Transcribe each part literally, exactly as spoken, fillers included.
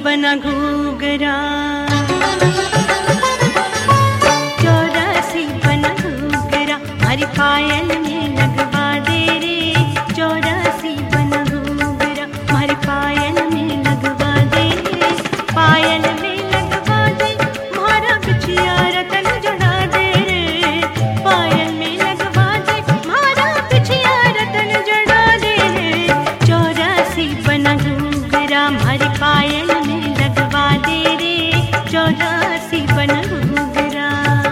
बना घूघरा, चौरासी बना घूघरा हमारी पायल में लगवा दे रे। चौरासी बना घूघरा हमारी पायल में लगवा दे रे। पायल में लगवा दे मारा बिछिया रतन जड़ा दे रे। पायल में लगवा दे मारा बिछिया रतन जड़ा दे रे। चौरासी बना घूघरा हमारी पायल में लगवा दे रे। चौरासी बना घूघरा।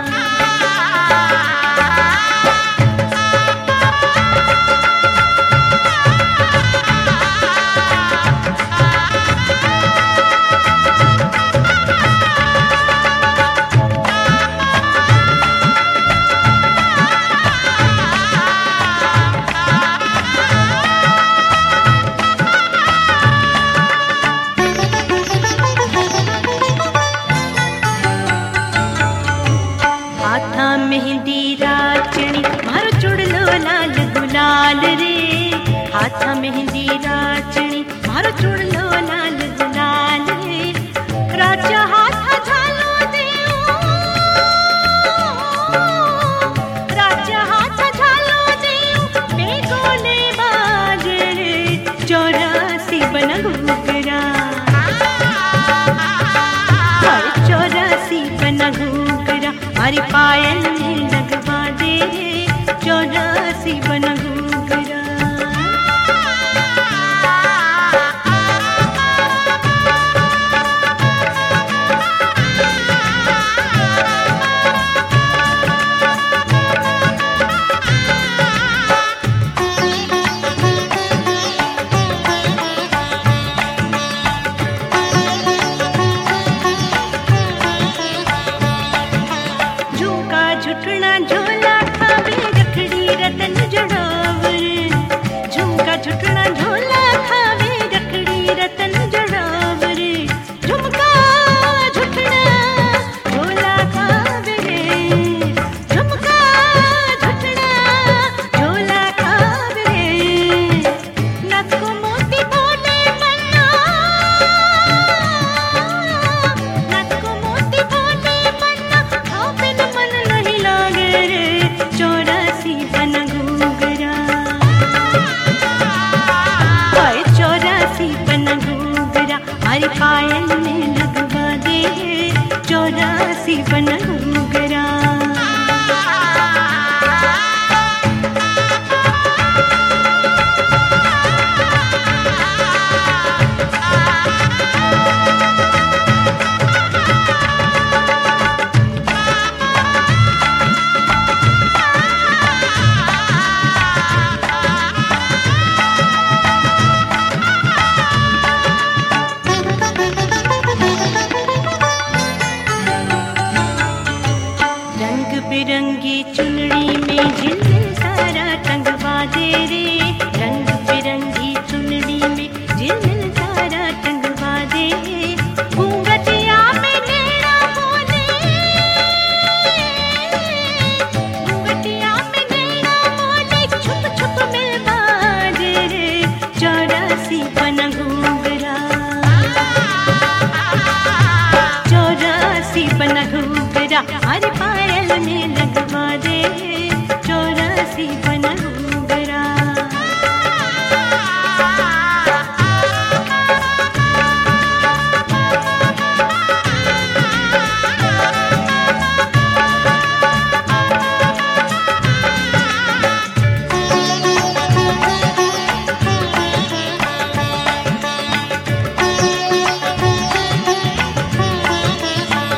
हाथा मेहंदी राचनी मारो चुड़लो लाल गुलाल रे। हाथा मेहंदी राचनी मारो चुड़लो लाल गुलाल रे। राजा हाथा झालो देओ, राजा हाथा झालो देओ बेगोने बाज रे। चौरासी बना घूघरा, चौरासी बना घूघरा हमारी पायल में लगवा दे रे। चौरासी बना घूघरा। झुमका झुटना झोला खावे रखड़ी रतन जड़ावर। झुमका झुटना झोला खावे रखड़ी रतन जड़ावर। झुमका झुटना झोला खावे रे। झुमका झुटना झोला खावे रे। नको मोती बोले मन्ना, नको मोती बोले मन्ना खाओ बिन मन नहीं लागे रे। चौरासी बना घूघरा, हाय चौरासी बना घूघरा हमारी पायल में लगवा दे रे। चौरासी बना घूघरा। रंग बिरंगी चुनरी में झिलमिल तारा टंगवा दे रे। रंग बिरंगी चुनरी में झिलमिल तारा टंगवा दे रे। घूंघटिया में नैना मोले, घूंघटिया में नैना मोले छुप छुप मिलवा दे रे। चौरासी बना घूघरा, चौरासी बना घूघरा हमारी पायल में लगवा दे। चौरासी बना घूघरा।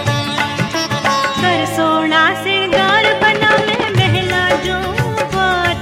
कर सोना सिंगार बना मैं महला जो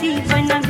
चौरासी बन